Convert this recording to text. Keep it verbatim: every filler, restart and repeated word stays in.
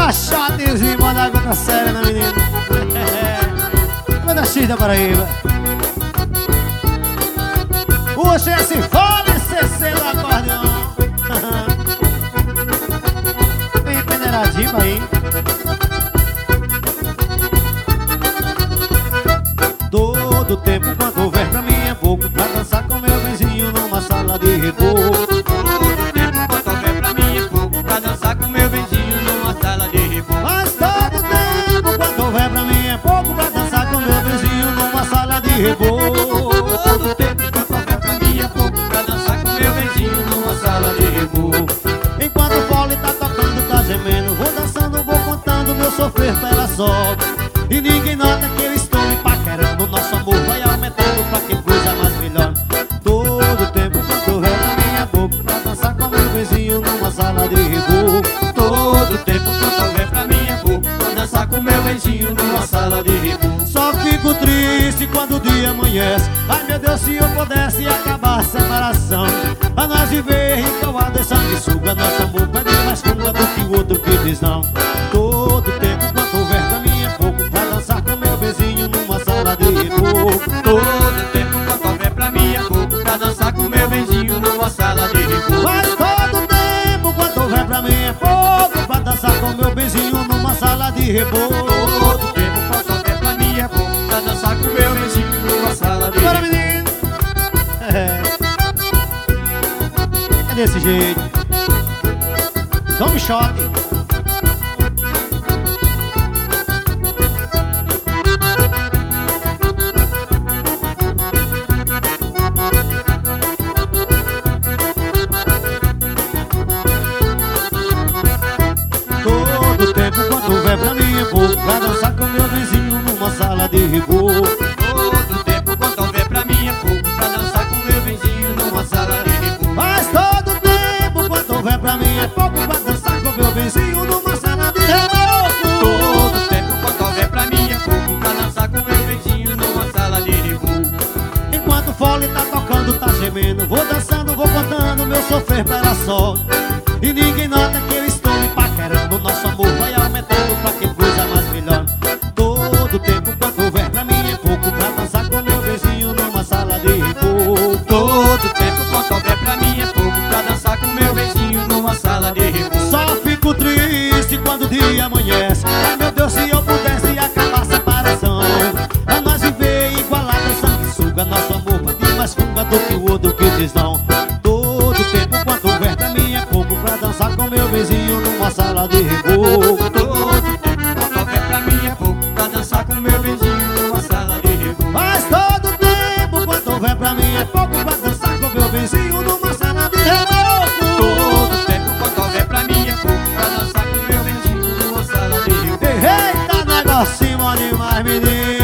Bora shotzinho, bora contra a série, né, menino? Manda X da Paraíba. O G S fone C C do acordeão. Bem peneiradinho aí. Todo tempo quanto houver pra mim é pouco pra dançar com meu vizinho numa sala de repouso. Todo tempo quanto houver pra mim é pouco pra dançar com meu vizinho numa sala de repouso. Mas todo tempo quanto houver pra mim é pouco pra dançar com meu vizinho numa sala de repouso. Todo tempo quanto houver pra mim é pouco pra dançar com meu vizinho numa sala de repouso. Enquanto o fole tá tocando, tá gemendo, vou dançando, vou contando meu sofrer pela sorte. E ninguém nota que eu estou me paquerando, nosso amor vai aumentando pra que coisa mais melhor. Todo tempo quanto houver pra mim é pouco pra dançar com meu vizinho numa sala de repouso. Todo tempo quanto houver pra mim é pouco pra dançar com meu vizinho numa sala de repouso. Só fico triste quando o dia amanhece. Ai meu Deus, se eu pudesse acabar a separação, a nós viver encalado em sanguessuga. Nosso amor pede mais fuga do que o outro que diz não. Todo tempo quanto houver pra mim é pouco pra dançar com meu vizinho numa sala de repouso. Todo tempo quanto houver pra mim é pouco pra dançar com meu vizinho numa sala de repouso. Mas todo tempo quanto houver pra mim é pouco pra dançar com meu vizinho numa sala de repouso. Todo tempo quanto houver pra mim é pouco pra dançar com meu vizinho numa sala de Bora, repouso. menino! É, é desse jeito. Tome choque. Todo tempo quanto houver pra mim é pouco pra dançar com meu vizinho numa sala de repouso. Todo tempo quanto houver pra mim é pouco pra dançar com meu vizinho numa sala de repouso. Mas todo tempo quanto houver pra mim é pouco pra dançar com meu vizinho numa sala de repouso. Todo tempo quanto houver pra mim é pouco pra dançar com meu vizinho numa sala de repouso. Enquanto o fole tá tocando, tá gemendo, vou dançando, vou contando meu sofrer pela sorte. E ninguém nota que eu estou me paquerando, nosso amor vai aumentando pra que coisa mais melhor. Todo tempo quanto houver pra mim é pouco pra dançar com meu vizinho numa sala de repouso. Todo tempo quanto houver pra mim é pouco pra dançar com meu vizinho numa sala de repouso. Só fico triste quando o dia amanhece. Ai meu Deus, se eu pudesse acabar a separação, a nós viver igualado a sanguessuga. Nosso amor pede mais fuga do que o outro que diz não. Todo tempo quanto houver pra mim é pouco pra dançar com meu vizinho numa sala de repouso. Todo tempo quanto houver pra mim é pouco pra dançar com meu vizinho numa sala de repouso. Mas todo tempo quanto houver pra mim é pouco pra dançar com meu vizinho numa sala de repouso. Todo tempo quanto houver pra mim é pouco pra dançar com meu vizinho numa sala de repouso. Eita, negocinho bom demais, menino.